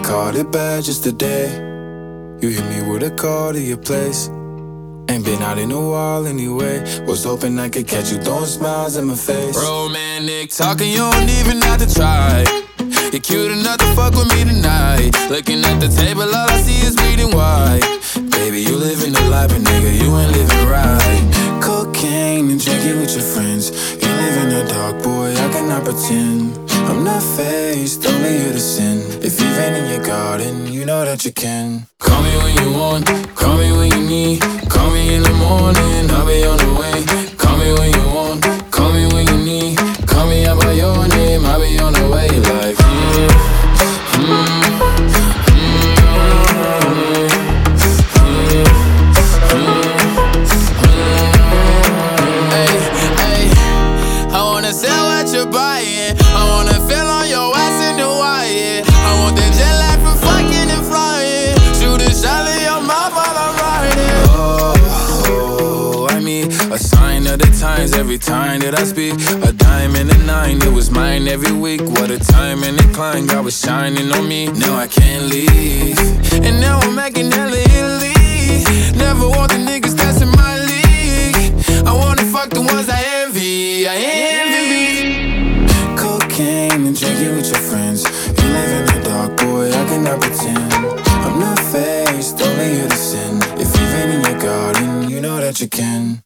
called it bad just today. You hit me with a call to your place. Ain't been out in a while anyway. Was hoping I could catch you throwing smiles in my face. Romantic talking, you don't even have to try. You're cute enough to fuck with me tonight. Looking at the table, all I see is bleeding white. Baby, you living the life, but nigga, you ain't living right. Cocaine and drinking with your friends. You live in the dark, boy, I cannot pretend. I'm not faced, only here to sin. If you've been in your garden, you know that you can. Call me when you want, call me when you need. Call me in the morning, I'll be on the way. Call me when you want, call me when you need. Call me out by your name, I'll be on the way. Like, I wanna sell what you're buying. I wanna feel on your ass in the wire. I want that jet lag from fucking and flying. Shoot a shot in your mouth while I'm riding. Oh, I mean, a sign of the times every time that I speak. A dime and a nine, it was mine every week. What a time and a climb, God was shining on me. Now I can't leave, And now I'm making hella Italy. Never want the niggas that's in my league. I wanna fuck the ones I envy. I envy. cocaine and drinking with your friends. You live in the dark, boy, I cannot pretend. I'm not faced, only here to sin. If you've been in your garden, you know that you can.